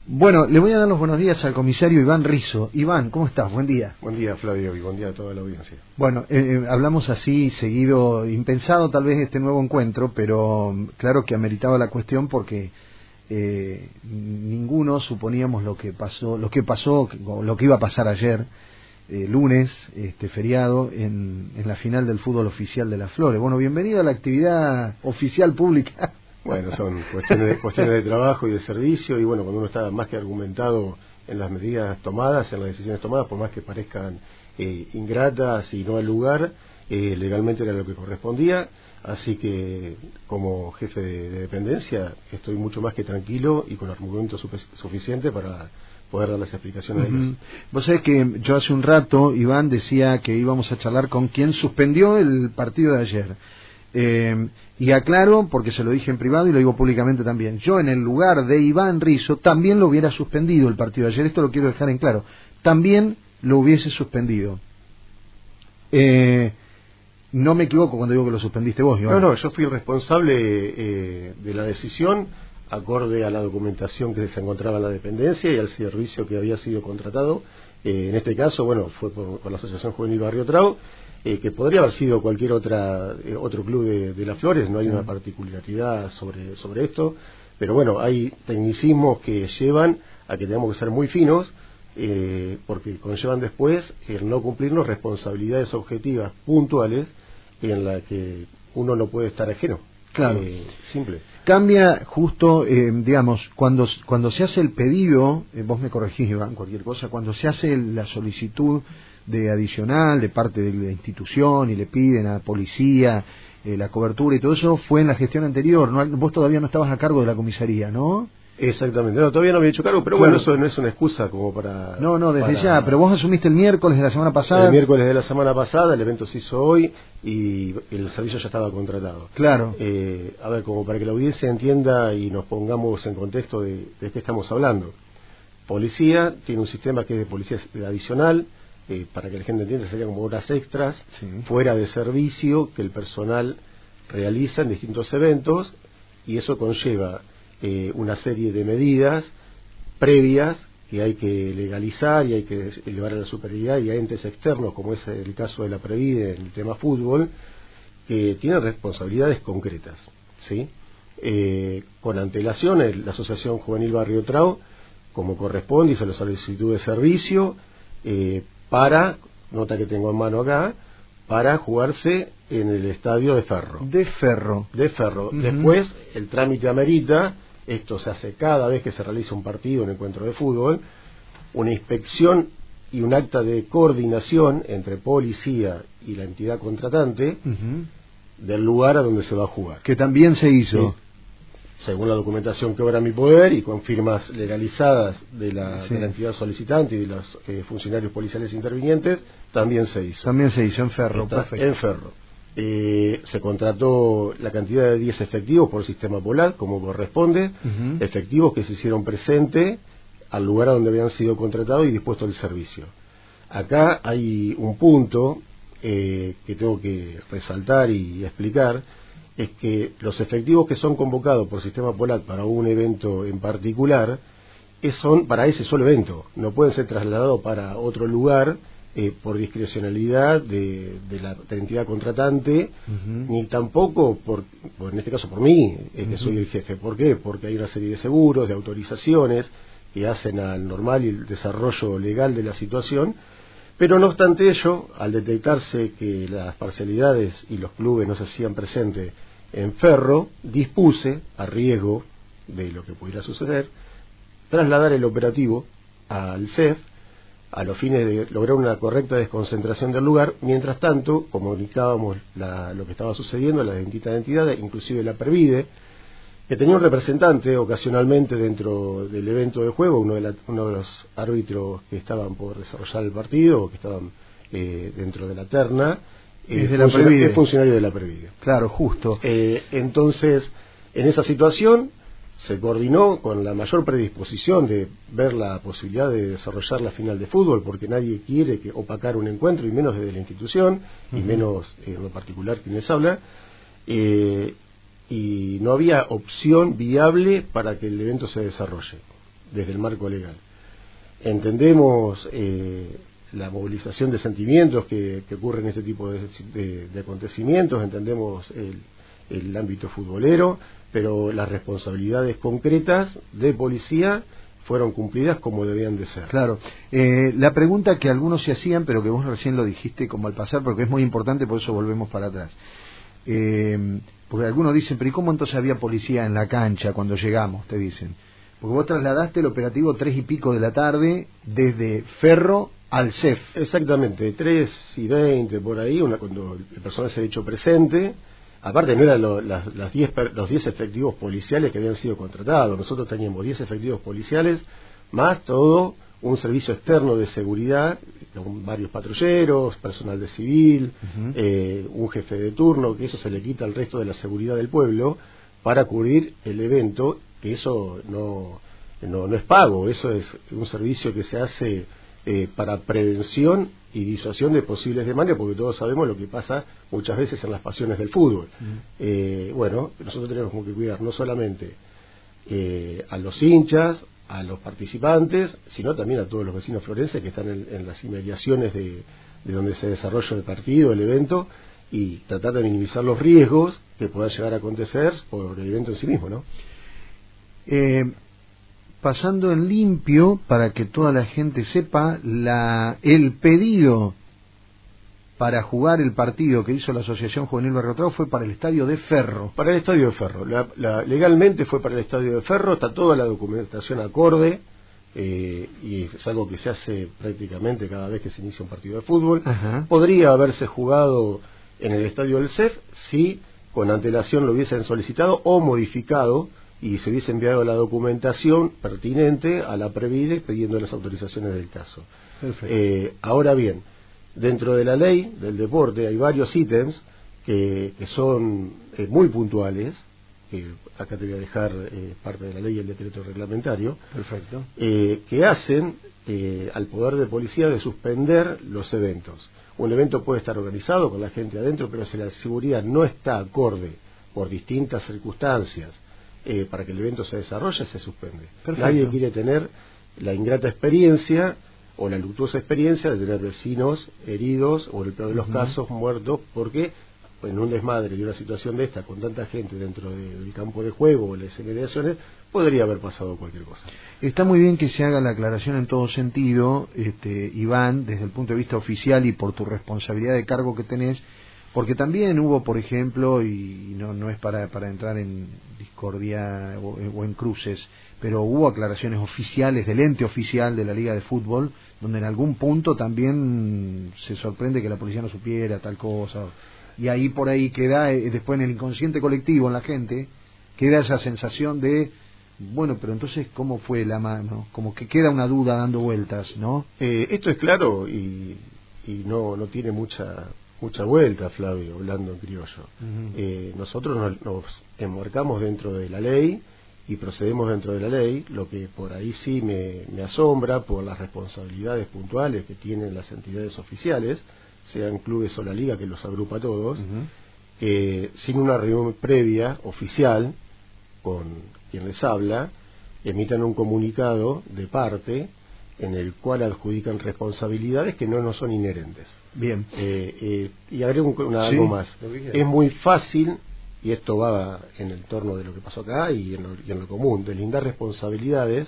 Bueno, le voy a dar los buenos días al comisario Iván Rizzo. Iván, ¿cómo estás? Buen día. Buen día, Flavio, y buen día a toda la audiencia. Bueno, hablamos así, seguido, impensado tal vez este nuevo encuentro, pero claro que ameritaba la cuestión porque ninguno suponíamos lo que pasó, o lo que iba a pasar ayer, lunes, feriado, en la final del fútbol oficial de Las Flores. Bueno, bienvenido a la actividad oficial pública. Bueno, son cuestiones de trabajo y de servicio, y bueno, cuando uno está más que argumentado en las medidas tomadas, en las decisiones tomadas, por más que parezcan ingratas y no al lugar, legalmente era lo que correspondía, así que como jefe de dependencia estoy mucho más que tranquilo y con argumentos suficientes para poder dar las explicaciones de eso. Vos sabés que yo hace un rato, Iván, decía que íbamos a charlar con quien suspendió el partido de ayer. Y aclaro, porque se lo dije en privado y lo digo públicamente también, yo en el lugar de Iván Rizzo también lo hubiera suspendido el partido de ayer, esto lo quiero dejar en claro, también lo hubiese suspendido. No me equivoco cuando digo que lo suspendiste vos, Iván. No, yo fui responsable de la decisión acorde a la documentación que se encontraba en la dependencia y al servicio que había sido contratado. En este caso, bueno, fue por la Asociación Juvenil Barrio Trao, que podría haber sido cualquier otro club de Las Flores, no hay una particularidad sobre esto, pero bueno, hay tecnicismos que llevan a que tengamos que ser muy finos, porque conllevan después el no cumplirnos responsabilidades objetivas puntuales en las que uno no puede estar ajeno. Claro. Simple. Cambia justo, digamos, cuando se hace el pedido, vos me corregís, Iván, cualquier cosa, cuando se hace la solicitud de adicional de parte de la institución y le piden a la policía la cobertura y todo eso, fue en la gestión anterior, ¿no? Vos todavía no estabas a cargo de la comisaría, ¿no? Exactamente, no, todavía no había hecho cargo, pero claro. Bueno, eso no es una excusa como para... No, desde ya, pero vos asumiste el miércoles de la semana pasada. El miércoles de la semana pasada, el evento se hizo hoy y el servicio ya estaba contratado. Claro. A ver, como para que la audiencia entienda y nos pongamos en contexto de qué estamos hablando. Policía tiene un sistema que es de policía adicional, para que la gente entienda, sería como horas extras, sí, fuera de servicio que el personal realiza en distintos eventos, y eso conlleva una serie de medidas previas que hay que legalizar y hay que elevar a la superioridad y a entes externos, como es el caso de la Previde en el tema fútbol, que tienen responsabilidades concretas, ¿sí? Con antelación, la Asociación Juvenil Barrio Trao, como corresponde, hizo la solicitud de servicio para, nota que tengo en mano acá, para jugarse en el estadio de Ferro. De Ferro. Después, el trámite amerita, esto se hace cada vez que se realiza un partido, un encuentro de fútbol, una inspección y un acta de coordinación entre policía y la entidad contratante del lugar a donde se va a jugar. Que también se hizo. Sí. Según la documentación que obra mi poder y con firmas legalizadas de la entidad solicitante y de los funcionarios policiales intervinientes, también se hizo. También se hizo en Ferro. En Ferro. Se contrató la cantidad de 10 efectivos por sistema polar, como corresponde, efectivos que se hicieron presente al lugar a donde habían sido contratados y dispuestos al servicio. Acá hay un punto que tengo que resaltar y explicar, es que los efectivos que son convocados por sistema polar para un evento en particular son para ese solo evento, no pueden ser trasladados para otro lugar por discrecionalidad de la entidad contratante, ni tampoco en este caso por mí, que soy el jefe. ¿Por qué? Porque hay una serie de seguros, de autorizaciones que hacen al normal y el desarrollo legal de la situación. Pero no obstante ello, al detectarse que las parcialidades y los clubes no se hacían presentes en Ferro, dispuse, a riesgo de lo que pudiera suceder, trasladar el operativo al CEF a los fines de lograr una correcta desconcentración del lugar. Mientras tanto, comunicábamos lo que estaba sucediendo a las distintas entidades, inclusive la Previde, que tenía un representante ocasionalmente dentro del evento de juego, uno de los árbitros que estaban por desarrollar el partido, o que estaban dentro de la terna, es funcionario de la Previde. Claro, justo. Entonces, en esa situación se coordinó con la mayor predisposición de ver la posibilidad de desarrollar la final de fútbol, porque nadie quiere opacar un encuentro, y menos desde la institución, y menos en lo particular quienes habla, y no había opción viable para que el evento se desarrolle. desde el marco legal. Entendemos la movilización de sentimientos que ocurre en este tipo de acontecimientos, entendemos el ámbito futbolero, pero las responsabilidades concretas de policía fueron cumplidas como debían de ser. Claro. La pregunta que algunos se hacían, pero que vos recién lo dijiste como al pasar, porque es muy importante, por eso volvemos para atrás. Porque algunos dicen, pero ¿y cómo entonces había policía en la cancha cuando llegamos? Te dicen. Porque vos trasladaste el operativo 3 y pico de la tarde desde Ferro al CEF. Exactamente, 3:20 por ahí, cuando el personal se ha hecho presente. Aparte no eran los 10 efectivos policiales que habían sido contratados. Nosotros teníamos 10 efectivos policiales, más todo un servicio externo de seguridad, con varios patrulleros, personal de civil, un jefe de turno, que eso se le quita al resto de la seguridad del pueblo, para cubrir el evento, que eso no es pago, eso es un servicio que se hace para prevención y disuasión de posibles demandas, porque todos sabemos lo que pasa muchas veces en las pasiones del fútbol. Bueno, nosotros tenemos que cuidar no solamente a los hinchas, a los participantes, sino también a todos los vecinos florenses que están en las inmediaciones de donde se desarrolla el partido, el evento, y tratar de minimizar los riesgos que puedan llegar a acontecer por el evento en sí mismo, ¿no? Pasando en limpio, para que toda la gente sepa, el pedido para jugar el partido que hizo la Asociación Juvenil Barrio Trau fue para el Estadio de Ferro. Para el Estadio de Ferro. Legalmente fue para el Estadio de Ferro, está toda la documentación acorde, y es algo que se hace prácticamente cada vez que se inicia un partido de fútbol. Ajá. Podría haberse jugado en el Estadio del CEF si con antelación lo hubiesen solicitado o modificado, y se hubiese enviado la documentación pertinente a la Previde pidiendo las autorizaciones del caso. Ahora bien, dentro de la ley del deporte hay varios ítems que son muy puntuales, que acá te voy a dejar parte de la ley y el decreto reglamentario. Perfecto. Que hacen al poder de policía de suspender los eventos. Un evento puede estar organizado con la gente adentro, pero si la seguridad no está acorde por distintas circunstancias para que el evento se desarrolle, se suspende. Perfecto. Nadie quiere tener la ingrata experiencia o la luctuosa experiencia de tener vecinos heridos o en el peor de los casos muertos, porque en un desmadre de una situación de esta con tanta gente dentro del campo de juego o las inmediaciones podría haber pasado cualquier cosa. Está muy bien que se haga la aclaración en todo sentido, Iván, desde el punto de vista oficial y por tu responsabilidad de cargo que tenés, porque también hubo, por ejemplo, y no es para entrar en discordia o en cruces, pero hubo aclaraciones oficiales del ente oficial de la Liga de Fútbol, donde en algún punto también se sorprende que la policía no supiera tal cosa, y ahí por ahí queda, después en el inconsciente colectivo, en la gente, queda esa sensación de, bueno, pero entonces, ¿cómo fue la mano? Como que queda una duda dando vueltas, ¿no? Esto es claro y no tiene mucha vuelta, Flavio, hablando en criollo. Nosotros nos enmarcamos dentro de la ley y procedemos dentro de la ley. Lo que por ahí sí me asombra por las responsabilidades puntuales que tienen las entidades oficiales, sean clubes o la liga que los agrupa a todos, sin una reunión previa oficial con quien les habla, emitan un comunicado de parte en el cual adjudican responsabilidades que no son inherentes. Bien. Y agrego algo más. Es muy fácil, y esto va en el torno de lo que pasó acá y en lo común, deslindar responsabilidades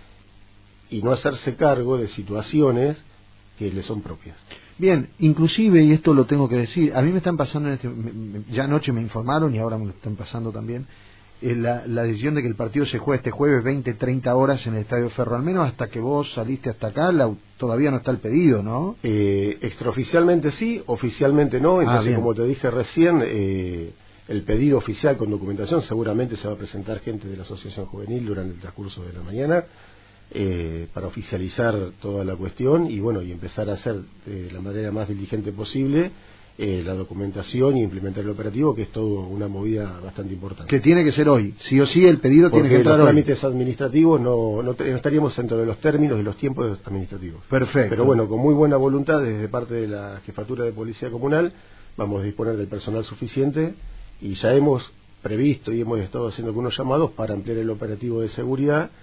y no hacerse cargo de situaciones que le son propias. Bien, inclusive, y esto lo tengo que decir, a mí me están pasando, ya anoche me informaron y ahora me lo están pasando también, la decisión de que el partido se juegue este jueves 20-30 horas en el Estadio Ferro, al menos hasta que vos saliste hasta acá, todavía no está el pedido, ¿no? Extraoficialmente sí, oficialmente no, entonces como te dije recién, el pedido oficial con documentación seguramente se va a presentar gente de la Asociación Juvenil durante el transcurso de la mañana, para oficializar toda la cuestión y bueno, y empezar a hacer de la manera más diligente posible la documentación y implementar el operativo, que es todo una movida bastante importante. Que tiene que ser hoy, sí o sí el pedido tiene que entrar hoy. Porque los trámites administrativos no estaríamos dentro de los términos y los tiempos administrativos. Perfecto. Pero bueno, con muy buena voluntad desde parte de la Jefatura de Policía Comunal, vamos a disponer del personal suficiente y ya hemos previsto y hemos estado haciendo algunos llamados para ampliar el operativo de seguridad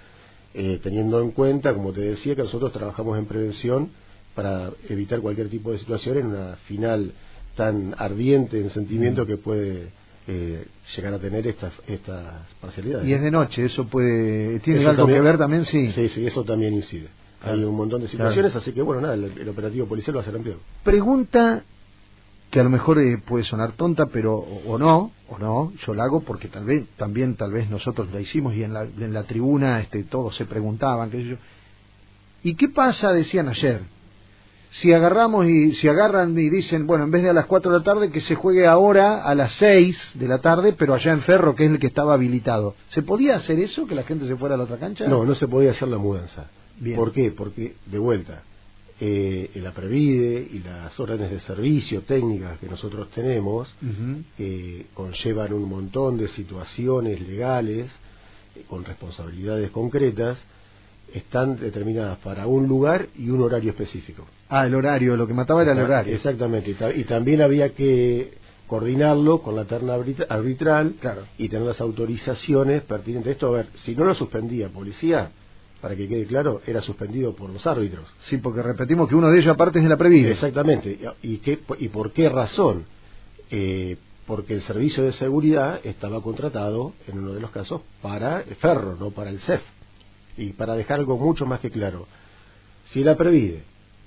teniendo en cuenta, como te decía, que nosotros trabajamos en prevención para evitar cualquier tipo de situación en una final tan ardiente en sentimiento que puede llegar a tener estas parcialidades. Y es de noche, eso tiene algo que ver también, sí. Sí, eso también incide. Hay un montón de situaciones, así que bueno, nada, el operativo policial va a ser amplio. Pregunta que a lo mejor puede sonar tonta, pero o no, yo la hago porque tal vez nosotros la hicimos y en la tribuna todos se preguntaban, qué sé yo. ¿Y qué pasa? Decían ayer. Si agarran y dicen, bueno, en vez de a las 4 de la tarde, que se juegue ahora a las 6 de la tarde, pero allá en Ferro, que es el que estaba habilitado. ¿Se podía hacer eso, que la gente se fuera a la otra cancha? No se podía hacer la mudanza. Bien. ¿Por qué? Porque, de vuelta, la Previde y las órdenes de servicio técnicas que nosotros tenemos conllevan un montón de situaciones legales con responsabilidades concretas, están determinadas para un lugar y un horario específico. El horario, lo que mataba era el horario. Exactamente, y también había que coordinarlo con la terna arbitral, claro, y tener las autorizaciones pertinentes. Esto, a ver, si no lo suspendía policía, para que quede claro, era suspendido por los árbitros. Sí, porque repetimos que uno de ellos aparte es de la Previde. Exactamente, ¿y por qué razón? Porque el servicio de seguridad estaba contratado, en uno de los casos, para Ferro, no para el CEF. Y para dejar algo mucho más que claro, si la Previde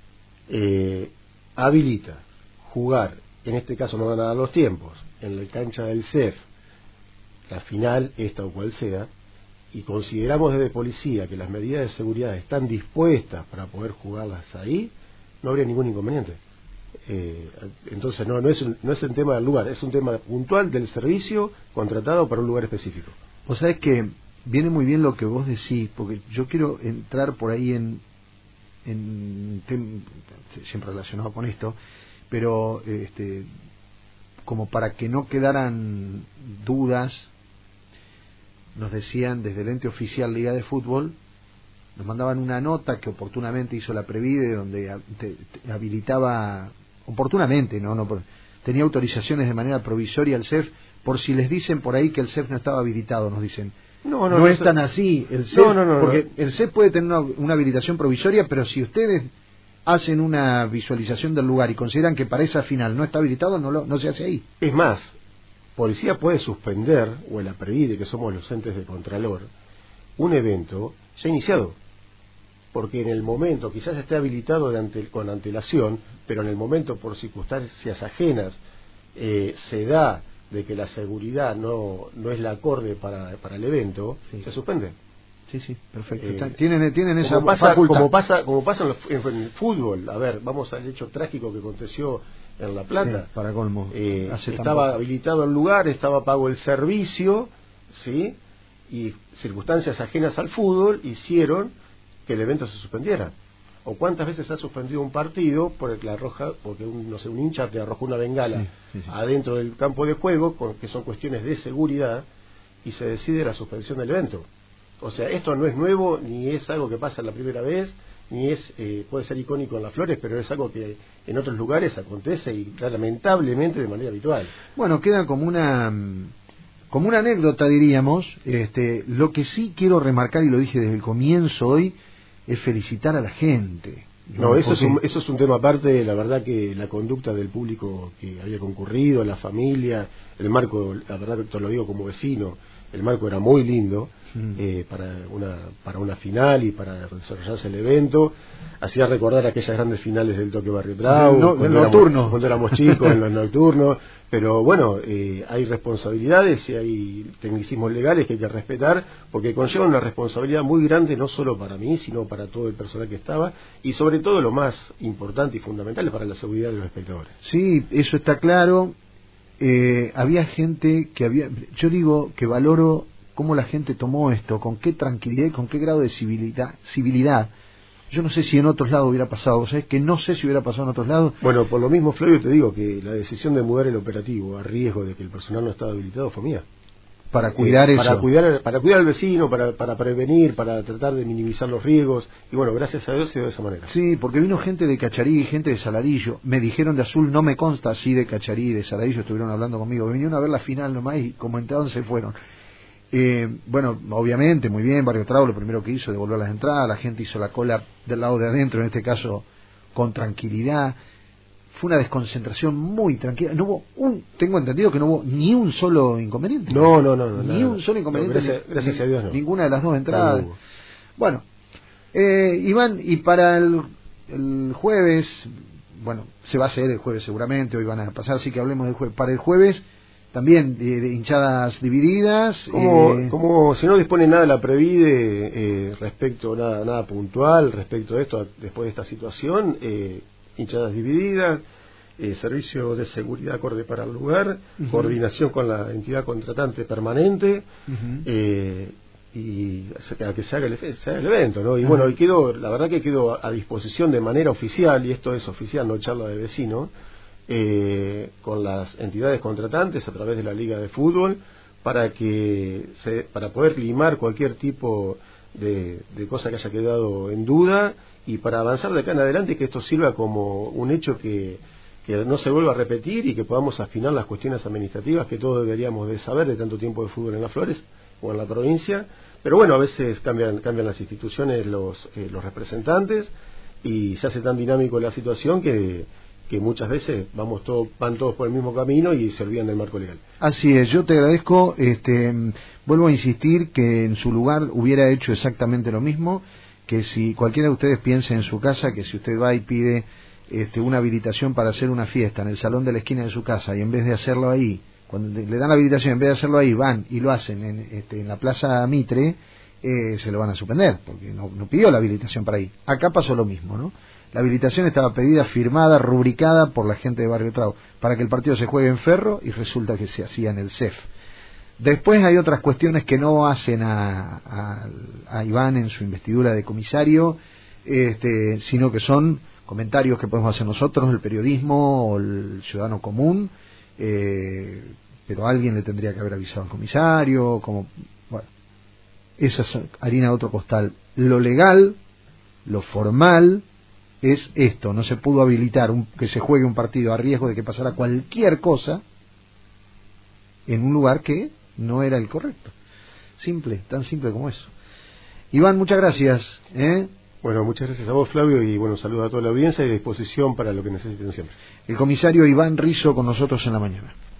habilita jugar, en este caso no van a dar los tiempos, en la cancha del CEF, la final, esta o cual sea, y consideramos desde policía que las medidas de seguridad están dispuestas para poder jugarlas ahí, no habría ningún inconveniente. Entonces no es un tema del lugar, es un tema puntual del servicio contratado para un lugar específico. O sea, es que viene muy bien lo que vos decís, porque yo quiero entrar por ahí siempre relacionado con esto, pero como para que no quedaran dudas, nos decían desde el ente oficial Liga de Fútbol, nos mandaban una nota que oportunamente hizo la Previde, donde habilitaba, oportunamente, tenía autorizaciones de manera provisoria al CEF, por si les dicen por ahí que el CEF no estaba habilitado, nos dicen. No es tan así. El CEF, porque el CEF puede tener una habilitación provisoria, pero si ustedes hacen una visualización del lugar y consideran que para esa final no está habilitado, no se hace ahí. Es más, policía puede suspender, o el Previde, que somos los entes de Contralor, un evento ya iniciado. Porque en el momento, quizás esté habilitado con antelación, pero en el momento, por circunstancias ajenas, se da de que la seguridad no es la acorde para el evento, se suspende. Sí, perfecto. Tienen esa facultad. Como pasa en el fútbol. A ver, vamos al hecho trágico que aconteció en La Plata. Sí, para colmo. Estaba habilitado el lugar, estaba pago el servicio, ¿sí? Y circunstancias ajenas al fútbol hicieron que el evento se suspendiera. ¿O cuántas veces ha suspendido un partido porque un hincha te arrojó una bengala adentro del campo de juego, que son cuestiones de seguridad, y se decide la suspensión del evento? O sea, esto no es nuevo, ni es algo que pasa la primera vez, ni puede ser icónico en Las Flores, pero es algo que en otros lugares acontece y lamentablemente de manera habitual. Bueno, queda como una anécdota, diríamos. Lo que sí quiero remarcar, y lo dije desde el comienzo hoy, es felicitar a la gente. Eso es un tema aparte. La verdad que la conducta del público que había concurrido, la familia, el marco, la verdad que te lo digo como vecino, el marco era muy lindo para una final y para desarrollarse el evento. Hacía recordar aquellas grandes finales del Toque Barrio Trau, cuando éramos chicos, en los nocturnos. Pero bueno, hay responsabilidades y hay tecnicismos legales que hay que respetar, porque conllevan una responsabilidad muy grande, no solo para mí, sino para todo el personal que estaba, y sobre todo lo más importante y fundamental es para la seguridad de los espectadores. Sí, eso está claro. Había gente yo digo que valoro cómo la gente tomó esto, con qué tranquilidad y con qué grado de civilidad. Yo no sé si en otros lados hubiera pasado, ¿sabes? Que no sé si hubiera pasado en otros lados. Bueno, por lo mismo, Flavio, te digo que la decisión de mudar el operativo a riesgo de que el personal no estaba habilitado fue mía. Para cuidar eso. Para cuidar al vecino, para prevenir, para tratar de minimizar los riesgos. Y bueno, gracias a Dios se dio de esa manera. Sí, porque vino gente de Cacharí y gente de Saladillo. Me dijeron de Azul, no me consta, sí de Cacharí y de Saladillo estuvieron hablando conmigo. Vinieron a ver la final nomás y como entraron se fueron. Bueno, obviamente, muy bien, Barrio Trau lo primero que hizo, devolvió las entradas, la gente hizo la cola del lado de adentro, en este caso con tranquilidad. Fue una desconcentración muy tranquila. No hubo tengo entendido que no hubo ni un solo inconveniente. No, ni un solo inconveniente. No, gracias a Dios no. Ninguna de las dos entradas. No. Bueno, Iván, y para el jueves, bueno, se va a hacer el jueves seguramente, hoy van a pasar, así que hablemos del jueves. Para el jueves, también de hinchadas divididas. Como si no dispone nada la Previde respecto, nada puntual respecto a esto, después de esta situación, hinchadas divididas, servicio de seguridad acorde para el lugar, coordinación con la entidad contratante permanente, y a que se haga el evento, ¿no? Y bueno, y la verdad que quedó a disposición de manera oficial, y esto es oficial, no charla de vecinos, con las entidades contratantes a través de la Liga de Fútbol, para poder limar cualquier tipo de cosa que haya quedado en duda, y para avanzar de acá en adelante, y que esto sirva como un hecho que no se vuelva a repetir, y que podamos afinar las cuestiones administrativas que todos deberíamos de saber de tanto tiempo de fútbol en Las Flores o en la provincia. Pero bueno, a veces cambian las instituciones, los representantes, y se hace tan dinámico la situación que muchas veces van todos por el mismo camino y se olvidan del marco legal. Así es, yo te agradezco, vuelvo a insistir que en su lugar hubiera hecho exactamente lo mismo, que si cualquiera de ustedes piensa en su casa, que si usted va y pide una habilitación para hacer una fiesta en el salón de la esquina de su casa, y en vez de hacerlo ahí, cuando le dan la habilitación, en vez de hacerlo ahí, van y lo hacen en la Plaza Mitre, se lo van a suspender, porque no pidió la habilitación para ahí. Acá pasó lo mismo, ¿no? La habilitación estaba pedida, firmada, rubricada por la gente de Barrio Trau, para que el partido se juegue en Ferro, y resulta que se hacía en el CEF. Después hay otras cuestiones que no hacen a Iván en su investidura de comisario, sino que son comentarios que podemos hacer nosotros, el periodismo o el ciudadano común, pero alguien le tendría que haber avisado al comisario, bueno, esa es harina de otro costal. Lo legal, lo formal, es esto: no se pudo habilitar que se juegue un partido a riesgo de que pasara cualquier cosa en un lugar que no era el correcto. Simple, tan simple como eso. Iván, muchas gracias. Bueno, muchas gracias a vos, Flavio, y bueno, saludos a toda la audiencia y a disposición para lo que necesiten siempre. El comisario Iván Rizzo con nosotros en la mañana.